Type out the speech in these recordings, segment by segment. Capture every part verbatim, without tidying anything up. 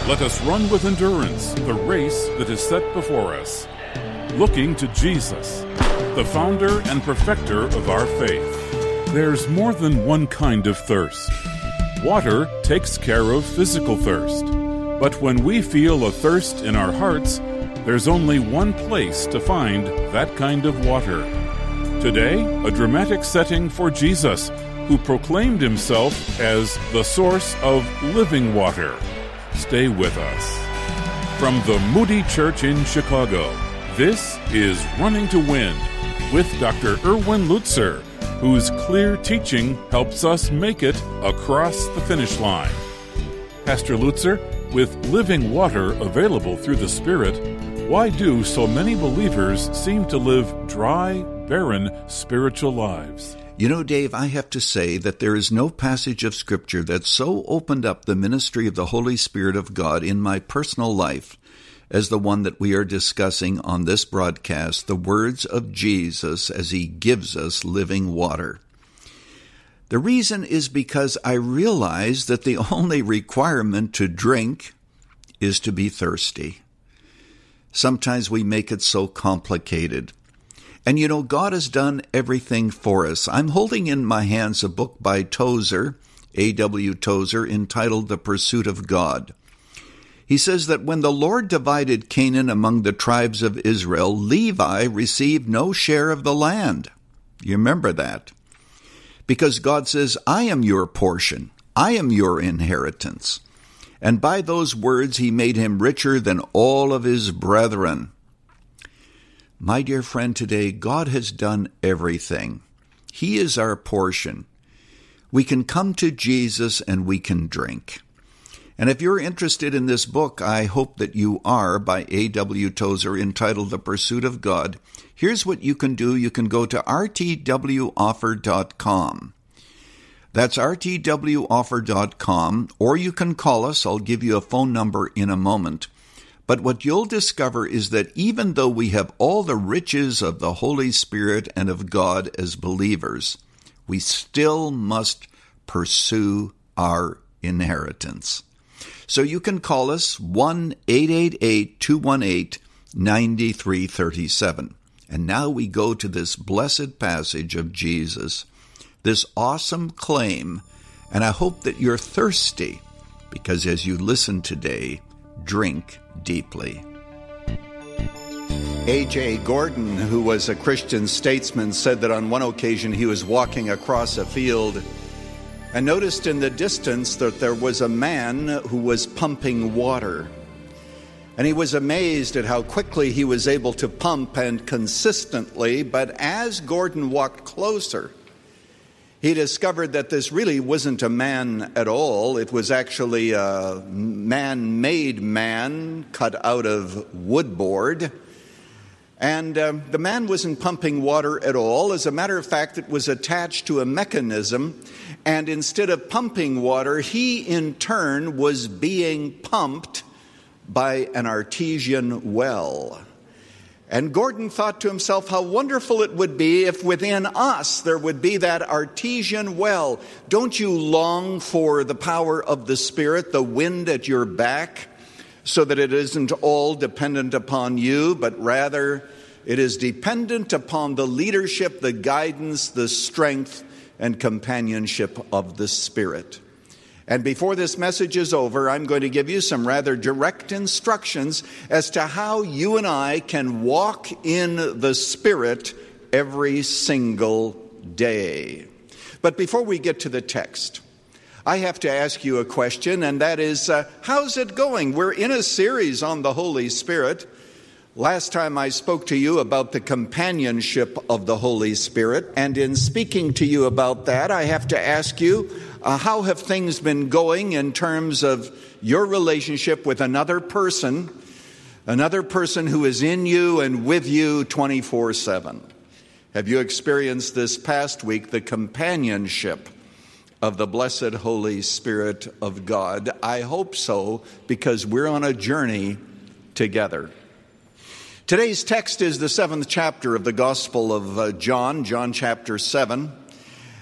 Let us run with endurance the race that is set before us, looking to Jesus, the founder and perfecter of our faith. There's more than one kind of thirst. Water takes care of physical thirst. But when we feel a thirst in our hearts, there's only one place to find that kind of water. Today, a dramatic setting for Jesus, who proclaimed himself as the source of living water. Stay with us. From the Moody Church in Chicago, this is Running to Win with Doctor Erwin Lutzer, whose clear teaching helps us make it across the finish line. Pastor Lutzer, with living water available through the Spirit, why do so many believers seem to live dry, barren spiritual lives? You know, Dave, I have to say that there is no passage of Scripture that so opened up the ministry of the Holy Spirit of God in my personal life as the one that we are discussing on this broadcast, the words of Jesus as he gives us living water. The reason is because I realize that the only requirement to drink is to be thirsty. Sometimes we make it so complicated. And you know, God has done everything for us. I'm holding in my hands a book by Tozer, A W Tozer, entitled The Pursuit of God. He says that when the Lord divided Canaan among the tribes of Israel, Levi received no share of the land. You remember that? Because God says, I am your portion. I am your inheritance. And by those words he made him richer than all of his brethren. My dear friend, today God has done everything. He is our portion. We can come to Jesus and we can drink. And if you're interested in this book, I hope that you are, by A W Tozer, entitled The Pursuit of God, here's what you can do. You can go to R T W offer dot com. That's R T W offer dot com, or you can call us. I'll give you a phone number in a moment. But what you'll discover is that even though we have all the riches of the Holy Spirit and of God as believers, we still must pursue our inheritance. So you can call us one eight eight eight, two one eight, nine three three seven. And now we go to this blessed passage of Jesus, this awesome claim, and I hope that you're thirsty, because as you listen today, drink deeply. A J Gordon, who was a Christian statesman, said that on one occasion he was walking across a field and noticed in the distance that there was a man who was pumping water. And he was amazed at how quickly he was able to pump and consistently, but as Gordon walked closer, he discovered that this really wasn't a man at all. It was actually a man-made man cut out of woodboard. And um, the man wasn't pumping water at all. As a matter of fact, it was attached to a mechanism. And instead of pumping water, he in turn was being pumped by an artesian well. And Gordon thought to himself how wonderful it would be if within us there would be that artesian well. Don't you long for the power of the Spirit, the wind at your back, so that it isn't all dependent upon you, but rather it is dependent upon the leadership, the guidance, the strength, and companionship of the Spirit. And before this message is over, I'm going to give you some rather direct instructions as to how you and I can walk in the Spirit every single day. But before we get to the text, I have to ask you a question, and that is, uh, how's it going? We're in a series on the Holy Spirit. Last time I spoke to you about the companionship of the Holy Spirit, and in speaking to you about that, I have to ask you, uh, how have things been going in terms of your relationship with another person, another person who is in you and with you twenty-four seven? Have you experienced this past week the companionship of the blessed Holy Spirit of God? I hope so, because we're on a journey together. Today's text is the seventh chapter of the Gospel of uh, John, John chapter seven.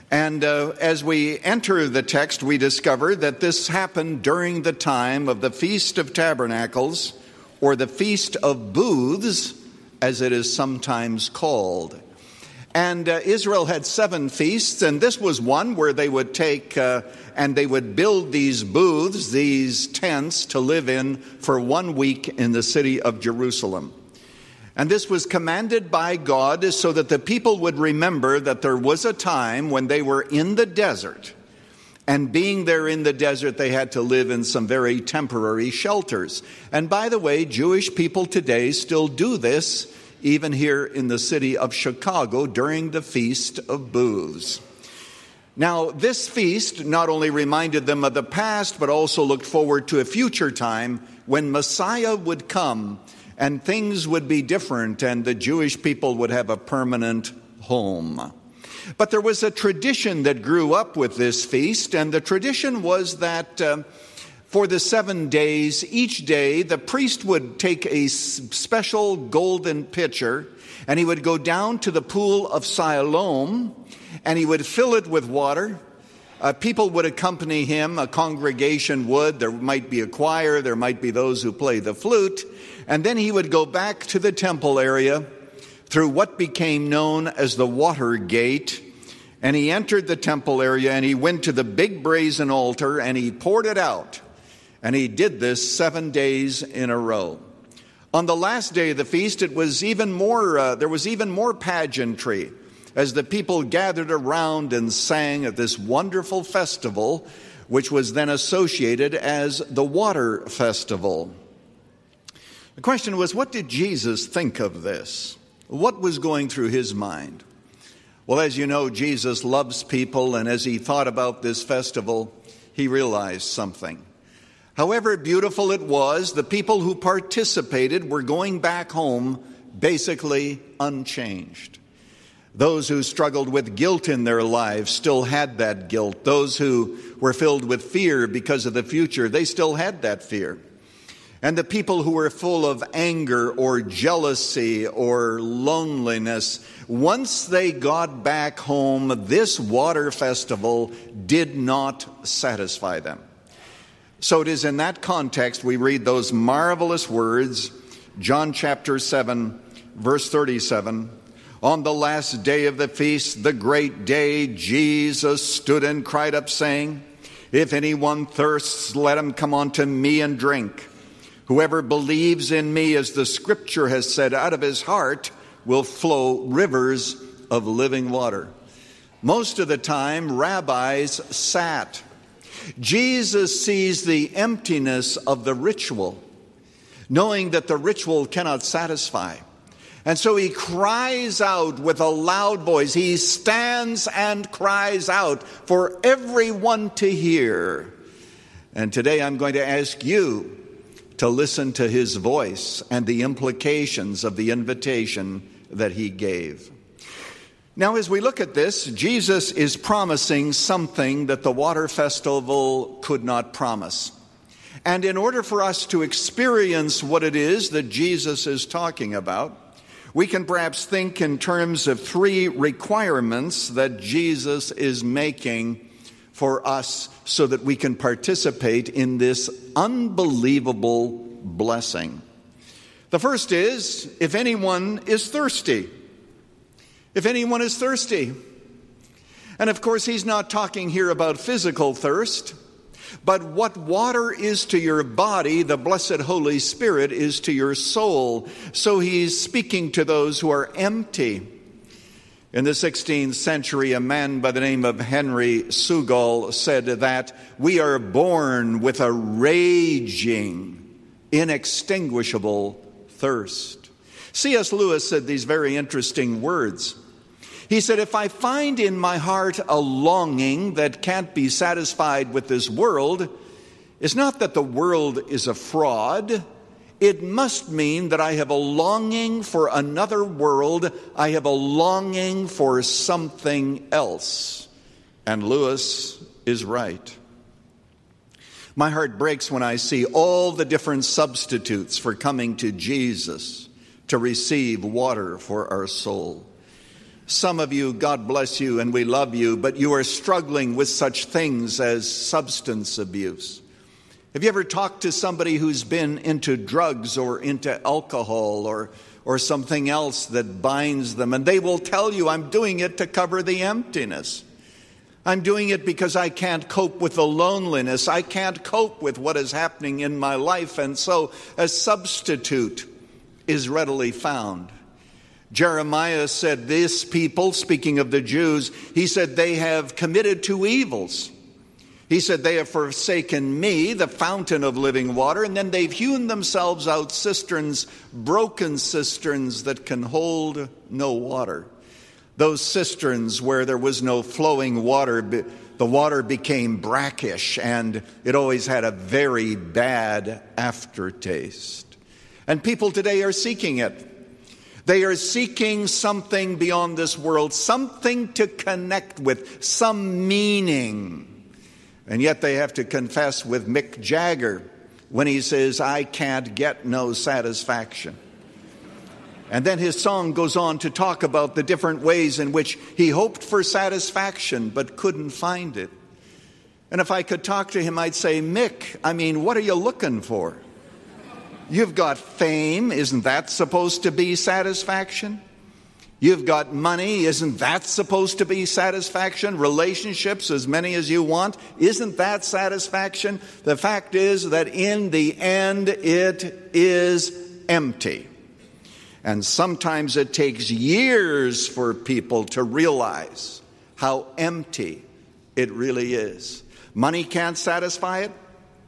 And uh, as we enter the text, we discover that this happened during the time of the Feast of Tabernacles, or the Feast of Booths, as it is sometimes called. And uh, Israel had seven feasts, and this was one where they would take uh, and they would build these booths, these tents, to live in for one week in the city of Jerusalem. And this was commanded by God so that the people would remember that there was a time when they were in the desert. And being there in the desert, they had to live in some very temporary shelters. And by the way, Jewish people today still do this, even here in the city of Chicago during the Feast of Booths. Now, this feast not only reminded them of the past, but also looked forward to a future time when Messiah would come and things would be different, and the Jewish people would have a permanent home. But there was a tradition that grew up with this feast, and the tradition was that uh, for the seven days, each day, the priest would take a special golden pitcher, and he would go down to the pool of Siloam, and he would fill it with water. Uh, people would accompany him, a congregation would. There might be a choir, there might be those who play the flute. And then he would go back to the temple area through what became known as the Water Gate. And he entered the temple area and he went to the big brazen altar and he poured it out. And he did this seven days in a row. On the last day of the feast, it was even more, uh, there was even more pageantry as the people gathered around and sang at this wonderful festival, which was then associated as the Water Festival. The question was, what did Jesus think of this? What was going through his mind? Well, as you know, Jesus loves people, and as he thought about this festival, he realized something. However beautiful it was, the people who participated were going back home basically unchanged. Those who struggled with guilt in their lives still had that guilt. Those who were filled with fear because of the future, they still had that fear. And the people who were full of anger or jealousy or loneliness, once they got back home, this water festival did not satisfy them. So it is in that context we read those marvelous words, John chapter seven, verse thirty-seven. On the last day of the feast, the great day, Jesus stood and cried up, saying, "If anyone thirsts, let him come unto me and drink. Whoever believes in me, as the scripture has said, out of his heart will flow rivers of living water." Most of the time, rabbis sat. Jesus sees the emptiness of the ritual, knowing that the ritual cannot satisfy. And so he cries out with a loud voice. He stands and cries out for everyone to hear. And today I'm going to ask you to listen to his voice and the implications of the invitation that he gave. Now, as we look at this, Jesus is promising something that the water festival could not promise. And in order for us to experience what it is that Jesus is talking about, we can perhaps think in terms of three requirements that Jesus is making for us so that we can participate in this unbelievable blessing. The first is, if anyone is thirsty. If anyone is thirsty. And of course, he's not talking here about physical thirst, but what water is to your body, the blessed Holy Spirit is to your soul. So he's speaking to those who are empty. In the sixteenth century, a man by the name of Henry Sugal said that we are born with a raging, inextinguishable thirst. C S Lewis said these very interesting words. He said, if I find in my heart a longing that can't be satisfied with this world, it's not that the world is a fraud. It must mean that I have a longing for another world. I have a longing for something else. And Lewis is right. My heart breaks when I see all the different substitutes for coming to Jesus to receive water for our soul. Some of you, God bless you, and we love you, but you are struggling with such things as substance abuse. Have you ever talked to somebody who's been into drugs or into alcohol or, or something else that binds them? And they will tell you, I'm doing it to cover the emptiness. I'm doing it because I can't cope with the loneliness. I can't cope with what is happening in my life. And so a substitute is readily found. Jeremiah said, this people, speaking of the Jews, he said, they have committed two evils. He said, they have forsaken me, the fountain of living water, and then they've hewn themselves out cisterns, broken cisterns that can hold no water. Those cisterns where there was no flowing water, the water became brackish, and it always had a very bad aftertaste. And people today are seeking it. They are seeking something beyond this world, something to connect with, some meaning. And yet they have to confess with Mick Jagger when he says, I can't get no satisfaction. And then his song goes on to talk about the different ways in which he hoped for satisfaction but couldn't find it. And if I could talk to him, I'd say, Mick, I mean, what are you looking for? You've got fame. Isn't that supposed to be satisfaction? You've got money. Isn't that supposed to be satisfaction? Relationships, as many as you want. Isn't that satisfaction? The fact is that in the end, it is empty. And sometimes it takes years for people to realize how empty it really is. Money can't satisfy it.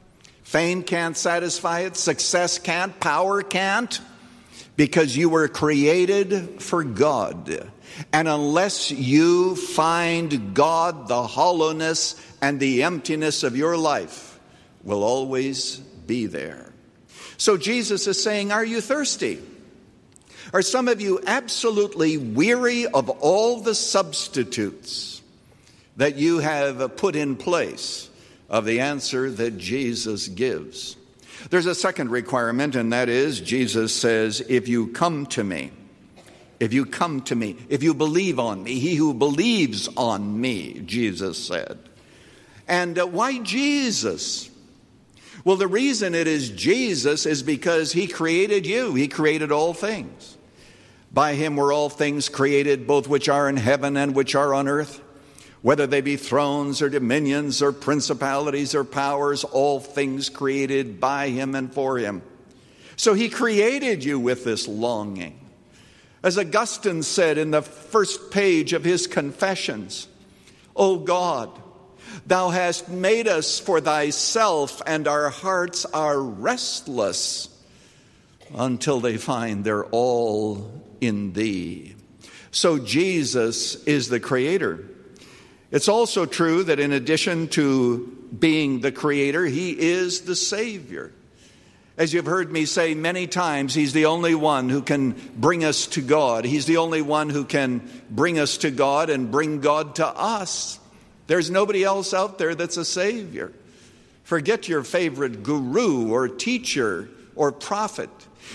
Fame can't satisfy it. Success can't. Power can't. Because you were created for God. And unless you find God, the hollowness and the emptiness of your life will always be there. So Jesus is saying, are you thirsty? Are some of you absolutely weary of all the substitutes that you have put in place of the answer that Jesus gives? There's a second requirement, and that is, Jesus says, if you come to me, if you come to me, if you believe on me, he who believes on me, Jesus said. And uh, why Jesus? Well, the reason it is Jesus is because he created you. He created all things. By him were all things created, both which are in heaven and which are on earth. Whether they be thrones or dominions or principalities or powers, all things created by him and for him. So he created you with this longing. As Augustine said in the first page of his Confessions, O God, thou hast made us for thyself, and our hearts are restless until they find their all in thee. So Jesus is the creator. It's also true that in addition to being the creator, he is the Savior. As you've heard me say many times, he's the only one who can bring us to God. He's the only one who can bring us to God and bring God to us. There's nobody else out there that's a Savior. Forget your favorite guru or teacher or prophet.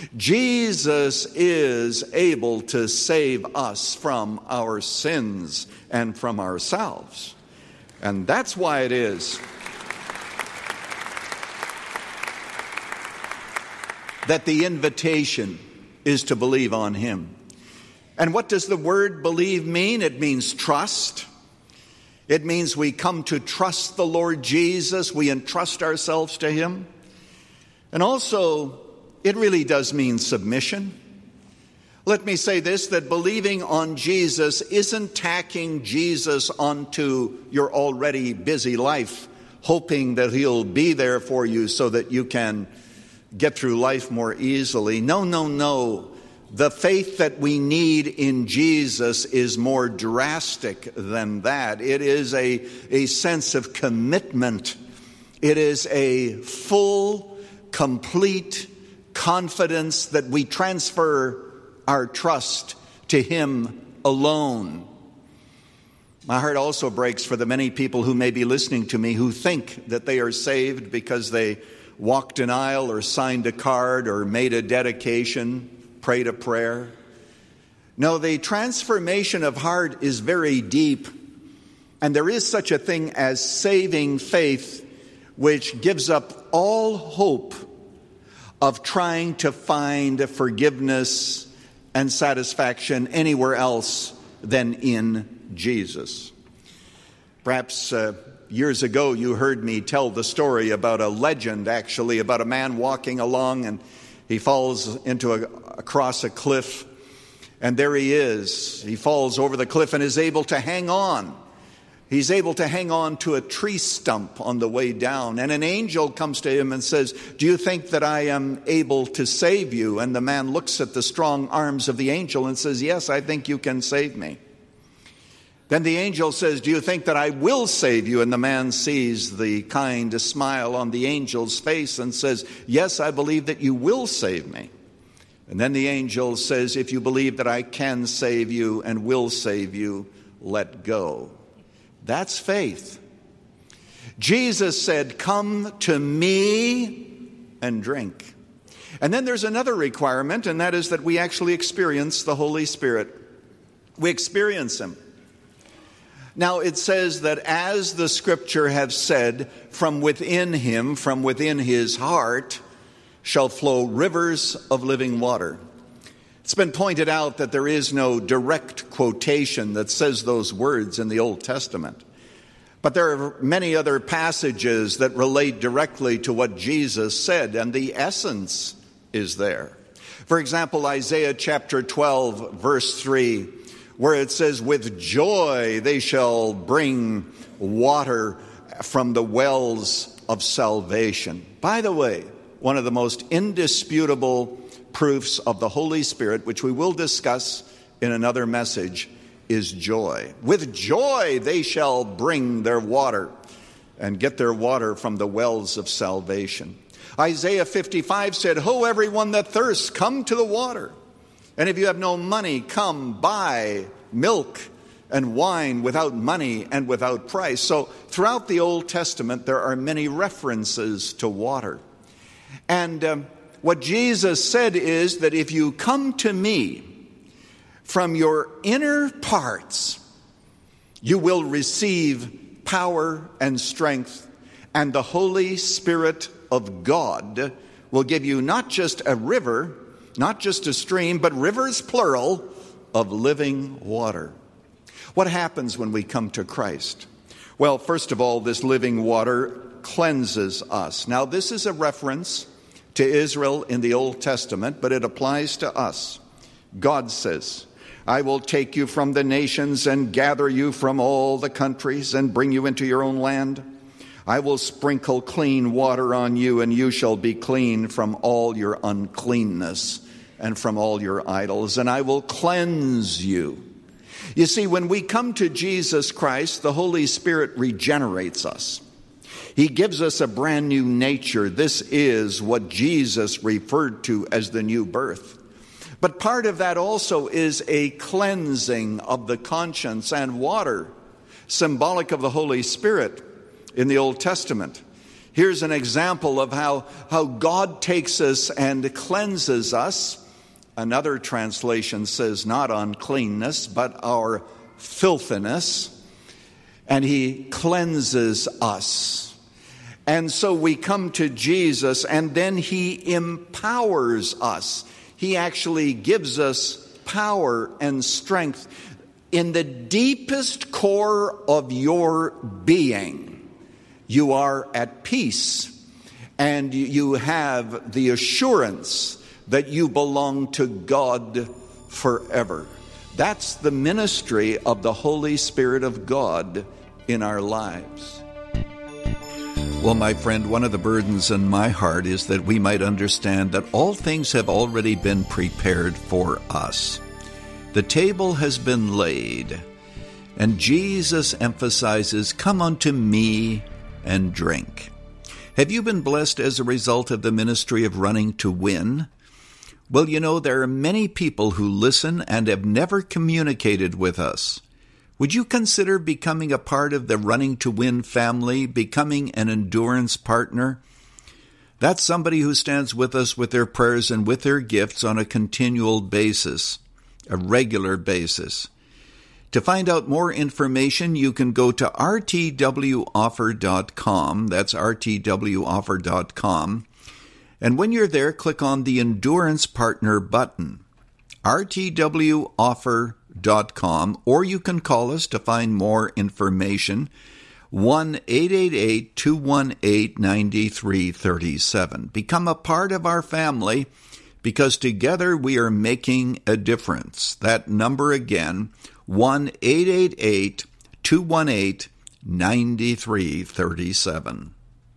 Jesus is able to save us from our sins and from ourselves. And that's why it is that the invitation is to believe on him. And what does the word believe mean? It means trust. It means we come to trust the Lord Jesus. We entrust ourselves to him. And also, it really does mean submission. Let me say this, that believing on Jesus isn't tacking Jesus onto your already busy life, hoping that he'll be there for you so that you can get through life more easily. No, no, no. The faith that we need in Jesus is more drastic than that. It is a, a sense of commitment. It is a full, complete confidence that we transfer our trust to him alone. My heart also breaks for the many people who may be listening to me who think that they are saved because they walked an aisle or signed a card or made a dedication, prayed a prayer. No, the transformation of heart is very deep, and there is such a thing as saving faith, which gives up all hope of trying to find forgiveness and satisfaction anywhere else than in Jesus. Perhaps uh, years ago you heard me tell the story about a legend, actually, about a man walking along and he falls into a, across a cliff, and there he is. He falls over the cliff and is able to hang on. He's able to hang on to a tree stump on the way down. And an angel comes to him and says, "Do you think that I am able to save you?" And the man looks at the strong arms of the angel and says, "Yes, I think you can save me." Then the angel says, "Do you think that I will save you?" And the man sees the kind smile on the angel's face and says, "Yes, I believe that you will save me." And then the angel says, "If you believe that I can save you and will save you, let go." That's faith. Jesus said, "Come to me and drink." And then there's another requirement, and that is that we actually experience the Holy Spirit. We experience Him. Now it says that as the Scripture have said, from within Him, from within His heart, shall flow rivers of living water. It's been pointed out that there is no direct quotation that says those words in the Old Testament. But there are many other passages that relate directly to what Jesus said, and the essence is there. For example, Isaiah chapter twelve, verse three, where it says, "With joy they shall bring water from the wells of salvation." By the way, one of the most indisputable proofs of the Holy Spirit, which we will discuss in another message, is joy. With joy they shall bring their water and get their water from the wells of salvation. Isaiah fifty-five said, "Ho, everyone that thirsts, come to the water. And if you have no money, come buy milk and wine without money and without price." So throughout the Old Testament, there are many references to water. And um, what Jesus said is that if you come to me from your inner parts, you will receive power and strength, and the Holy Spirit of God will give you not just a river, not just a stream, but rivers, plural, of living water. What happens when we come to Christ? Well, first of all, this living water cleanses us. Now, this is a reference to Israel in the Old Testament, but it applies to us. God says, "I will take you from the nations and gather you from all the countries and bring you into your own land. I will sprinkle clean water on you, and you shall be clean from all your uncleanness and from all your idols, and I will cleanse you." You see, when we come to Jesus Christ, the Holy Spirit regenerates us. He gives us a brand new nature. This is what Jesus referred to as the new birth. But part of that also is a cleansing of the conscience, and water, symbolic of the Holy Spirit in the Old Testament. Here's an example of how, how God takes us and cleanses us. Another translation says not uncleanness, but our filthiness. And He cleanses us. And so we come to Jesus, and then He empowers us. He actually gives us power and strength in the deepest core of your being. You are at peace, and you have the assurance that you belong to God forever. That's the ministry of the Holy Spirit of God in our lives. Well, my friend, one of the burdens in my heart is that we might understand that all things have already been prepared for us. The table has been laid, and Jesus emphasizes, "Come unto me and drink." Have you been blessed as a result of the ministry of Running to Win? Well, you know, there are many people who listen and have never communicated with us. Would you consider becoming a part of the Running to Win family, becoming an endurance partner? That's somebody who stands with us with their prayers and with their gifts on a continual basis. a regular basis. To find out more information, you can go to r t w offer dot com. That's r t w offer dot com. And when you're there, click on the Endurance Partner button, r t w offer dot com, or you can call us to find more information, one eight eight eight, two one eight, nine three three seven. Become a part of our family, because together we are making a difference. That number again, one eight eight eight, two one eight, nine three three seven.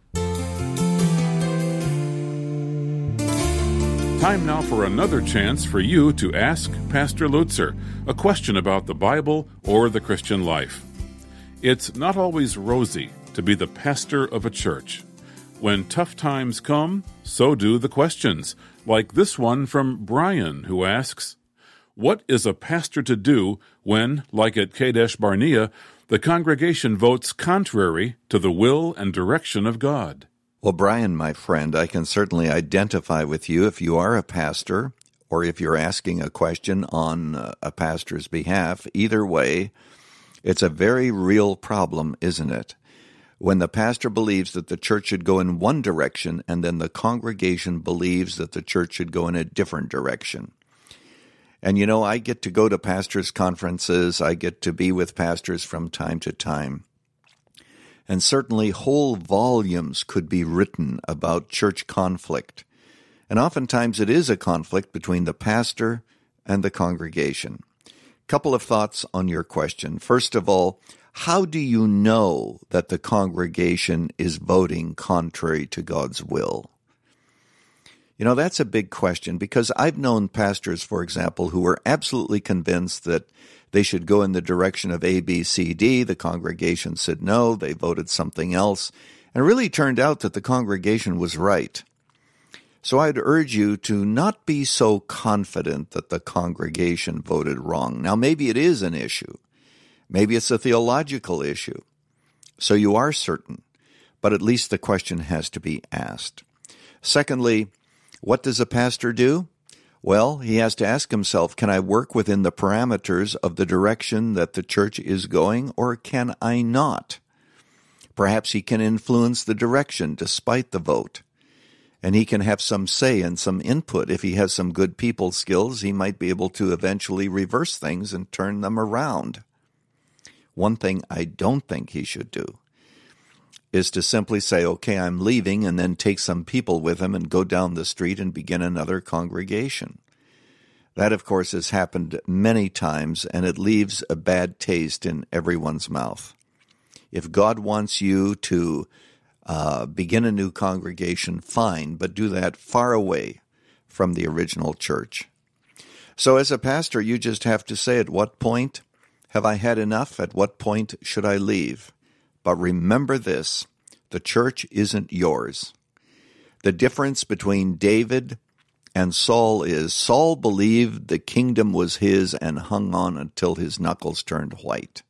Time now for another chance for you to ask Pastor Lutzer a question about the Bible or the Christian life. It's not always rosy to be the pastor of a church. When tough times come, so do the questions, like this one from Brian, who asks, what is a pastor to do when, like at Kadesh Barnea, the congregation votes contrary to the will and direction of God? Well, Brian, my friend, I can certainly identify with you if you are a pastor or if you're asking a question on a pastor's behalf. Either way, it's a very real problem, isn't it? When the pastor believes that the church should go in one direction and then the congregation believes that the church should go in a different direction. And, you know, I get to go to pastors' conferences. I get to be with pastors from time to time. And certainly whole volumes could be written about church conflict. And oftentimes it is a conflict between the pastor and the congregation. Couple of thoughts on your question. First of all, how do you know that the congregation is voting contrary to God's will? You know, that's a big question, because I've known pastors, for example, who were absolutely convinced that they should go in the direction of A, B, C, D. The congregation said no, they voted something else, and it really turned out that the congregation was right. So I'd urge you to not be so confident that the congregation voted wrong. Now, maybe it is an issue. Maybe it's a theological issue. So you are certain, but at least the question has to be asked. Secondly, what does a pastor do? Well, he has to ask himself, can I work within the parameters of the direction that the church is going, or can I not? Perhaps he can influence the direction despite the vote. And he can have some say and some input. If he has some good people skills, he might be able to eventually reverse things and turn them around. One thing I don't think he should do is to simply say, okay, I'm leaving, and then take some people with him and go down the street and begin another congregation. That, of course, has happened many times, and it leaves a bad taste in everyone's mouth. If God wants you to uh, begin a new congregation, fine, but do that far away from the original church. So as a pastor, you just have to say, at what point have I had enough? At what point should I leave? But remember this, the church isn't yours. The difference between David and Saul is Saul believed the kingdom was his and hung on until his knuckles turned white.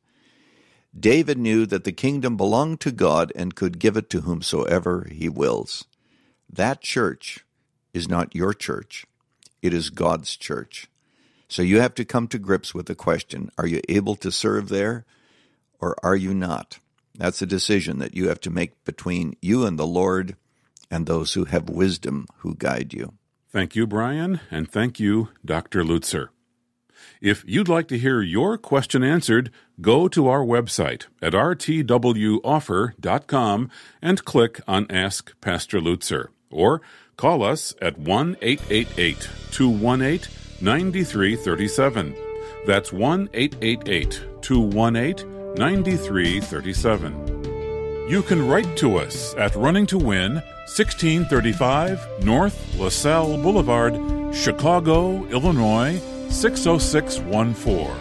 David knew that the kingdom belonged to God and could give it to whomsoever he wills. That church is not your church. It is God's church. So you have to come to grips with the question, are you able to serve there or are you not? That's a decision that you have to make between you and the Lord and those who have wisdom who guide you. Thank you, Brian, and thank you, Doctor Lutzer. If you'd like to hear your question answered, go to our website at r t w offer dot com and click on Ask Pastor Lutzer, or call us at one eight eight eight, two one eight, nine three three seven. That's one eight eight eight, two one eight, nine three three seven. You can write to us at Running to Win, sixteen thirty-five North LaSalle Boulevard, Chicago, Illinois, six oh six one four.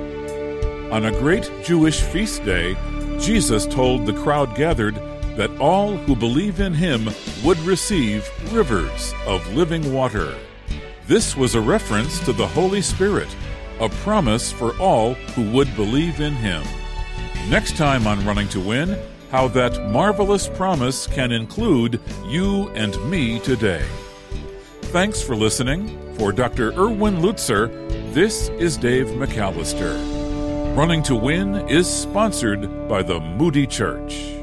On a great Jewish feast day, Jesus told the crowd gathered that all who believe in him would receive rivers of living water. This was a reference to the Holy Spirit, a promise for all who would believe in him. Next time on Running to Win, how that marvelous promise can include you and me today. Thanks for listening. For Doctor Erwin Lutzer, This is Dave McAllister. Running to Win is sponsored by the Moody Church.